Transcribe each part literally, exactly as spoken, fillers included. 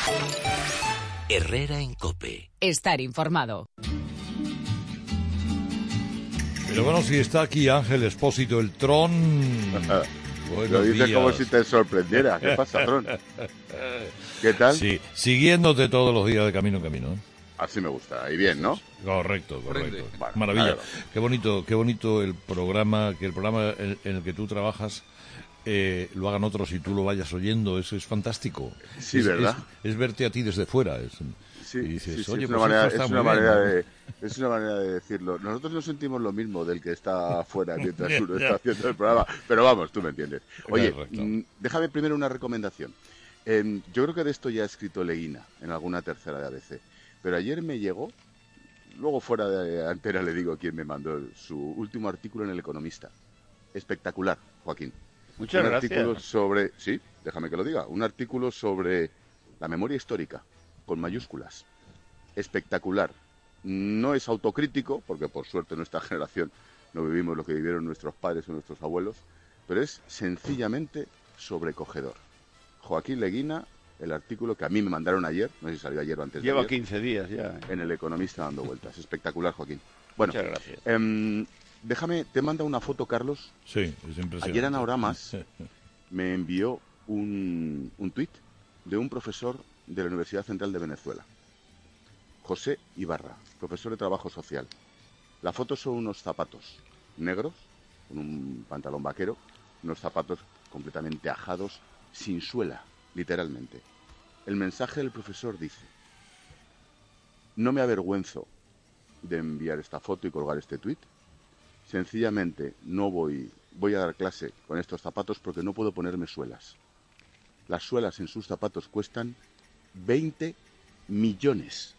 Herrera en COPE. Estar informado. Pero bueno, si está aquí Ángel Expósito, el Tron. Lo dices como si te sorprendiera. ¿Qué pasa, Tron? ¿Qué tal? Sí, siguiéndote todos los días de camino en camino. ¿eh? Así me gusta. Y bien, ¿no? Correcto, correcto. Bueno, Maravilla. claro. Qué bonito, qué bonito el programa, que el programa en, en el que tú trabajas eh, lo hagan otros y tú lo vayas oyendo. Eso es fantástico. Sí, es, ¿verdad? Es, es verte a ti desde fuera. Es, Sí, y dices, sí, sí, oye, es una pues manera, esto está es una muy bien, manera ¿no? de, es una manera de decirlo. Nosotros no sentimos lo mismo del que está afuera mientras uno está haciendo el programa, pero vamos, tú me entiendes. Oye, mm, déjame primero una recomendación. Eh, yo creo que de esto ya ha escrito Leguina en alguna tercera de A B C, pero ayer me llegó, luego fuera de antena le digo quién me mandó el- su último artículo en El Economista. Espectacular, Joaquín. Muchas un gracias. artículo sobre, sí, déjame que lo diga, un artículo sobre la memoria histórica, con mayúsculas. Espectacular. No es autocrítico, porque por suerte nuestra generación no vivimos lo que vivieron nuestros padres o nuestros abuelos, pero es sencillamente sobrecogedor. Joaquín Leguina, el artículo que a mí me mandaron ayer, no sé si salió ayer o antes de Lleva ayer, quince días ya. en El Economista dando vueltas. Espectacular, Joaquín. Bueno, Muchas gracias. em, déjame, te manda una foto, Carlos. Sí, es impresionante. Ayer Anaoramas me envió un, un tuit de un profesor de la Universidad Central de Venezuela, José Ibarra, profesor de Trabajo Social. La foto son unos zapatos negros, con un pantalón vaquero, unos zapatos completamente ajados, sin suela, literalmente. El mensaje del profesor dice: no me avergüenzo de enviar esta foto y colgar este tuit. Sencillamente no voy, voy a dar clase con estos zapatos porque no puedo ponerme suelas. Las suelas en sus zapatos cuestan veinte millones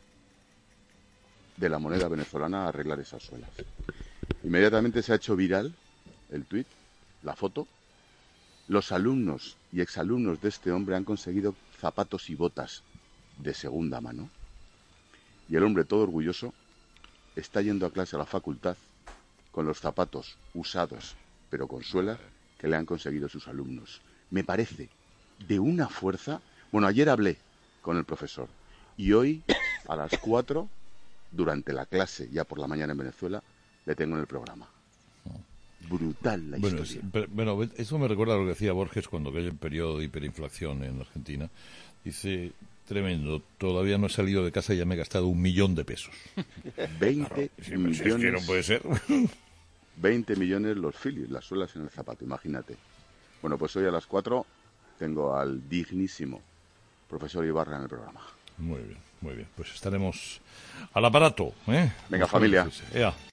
de la moneda venezolana a arreglar esas suelas. Inmediatamente se ha hecho viral el tuit, la foto. Los alumnos y exalumnos de este hombre han conseguido zapatos y botas de segunda mano. Y el hombre, todo orgulloso, está yendo a clase a la facultad con los zapatos usados, pero con suelas, que le han conseguido sus alumnos. Me parece de una fuerza. Bueno, ayer hablé con el profesor y hoy a las cuatro, durante la clase, ya por la mañana en Venezuela, le tengo en el programa. Brutal la Bueno, historia. es- pero- bueno, eso me recuerda a lo que decía Borges cuando cayó el periodo de hiperinflación en Argentina. Dice, tremendo, todavía no he salido de casa y ya me he gastado un millón de pesos. veinte Sí, pero si millones. es que no puede ser. veinte millones los filis, las suelas en el zapato, imagínate. Bueno, pues hoy a las cuatro tengo al dignísimo profesor Ibarra en el programa. Muy bien, muy bien. Pues estaremos al aparato, ¿eh? Venga, Pues, familia. pues, ea.